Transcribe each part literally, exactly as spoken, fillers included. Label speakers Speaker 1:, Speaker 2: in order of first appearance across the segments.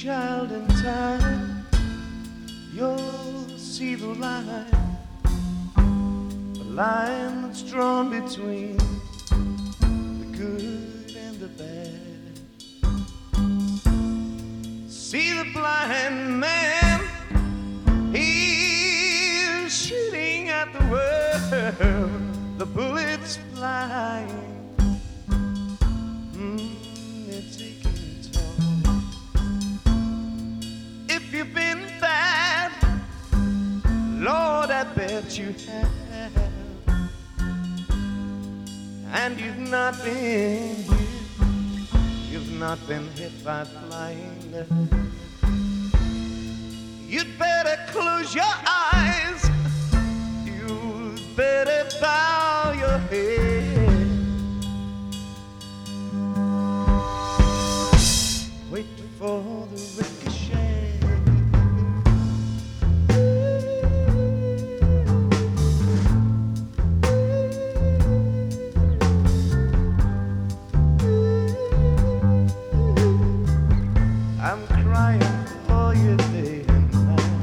Speaker 1: child, in time you'll see the line, the line that's drawn between the good and the bad. See the blind man, he's shooting at the world, the bullets flying. You've been bad, Lord, I bet you have. And you've not been hit, you've not been hit by flying lead. You'd better close your eyes, you'd better bow your head. Wait for the ricochet. I'm crying for you day and night.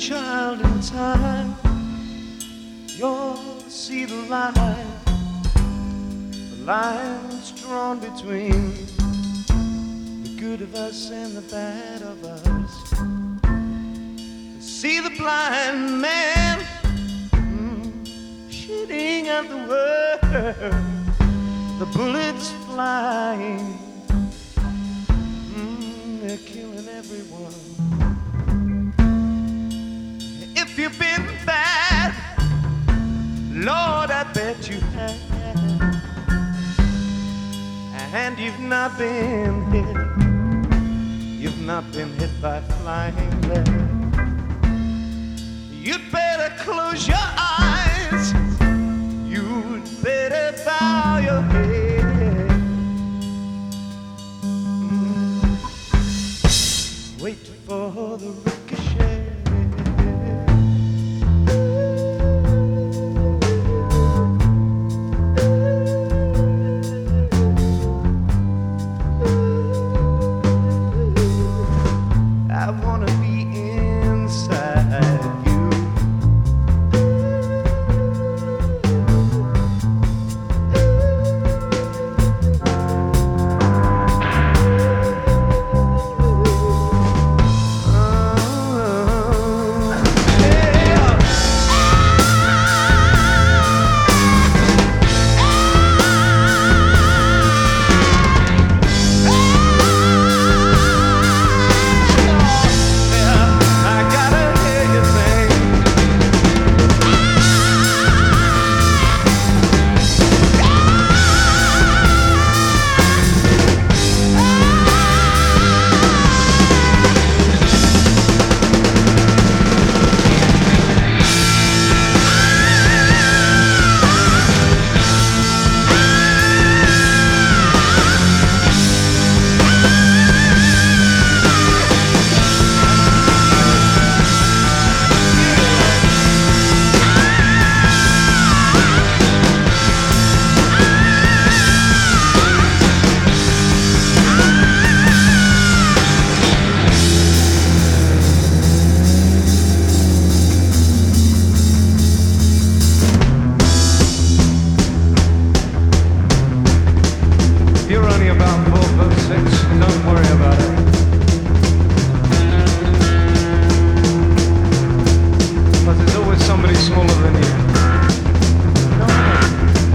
Speaker 1: child in time, you'll see the line, the line's drawn between the good of us and the bad of us. See the blind man mm, shooting at the world, the bullets flying, mm, they're killing everyone. If you've been bad, Lord, I bet you have, and you've not been hit, you've not been hit by flying lead. You'd better close your eyes, you'd better bow your head. Mm. Wait for the ricochet. I wanna be inside you. Don't worry about it. Because there's always somebody smaller than you. Don't worry.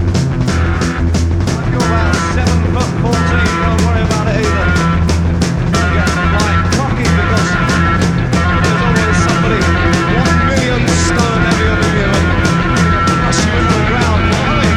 Speaker 1: You're about seven foot fourteen, don't worry about it either. Don't get like cocky because there's always somebody one million stone heavier than you and crush you into the ground, you know what I mean?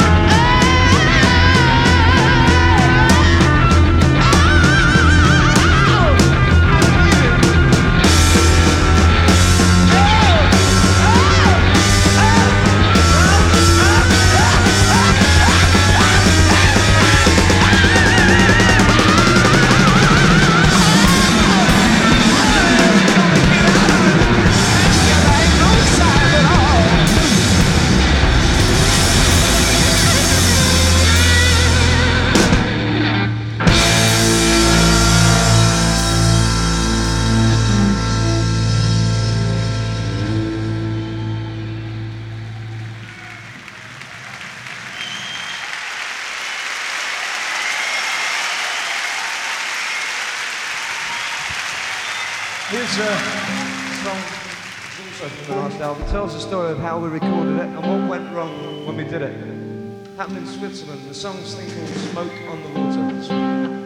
Speaker 1: Here's a song, it's also from the last album. It tells the story of how we recorded it and what went wrong when we did it. Happened in Switzerland. The song's thing called Smoke on the Water.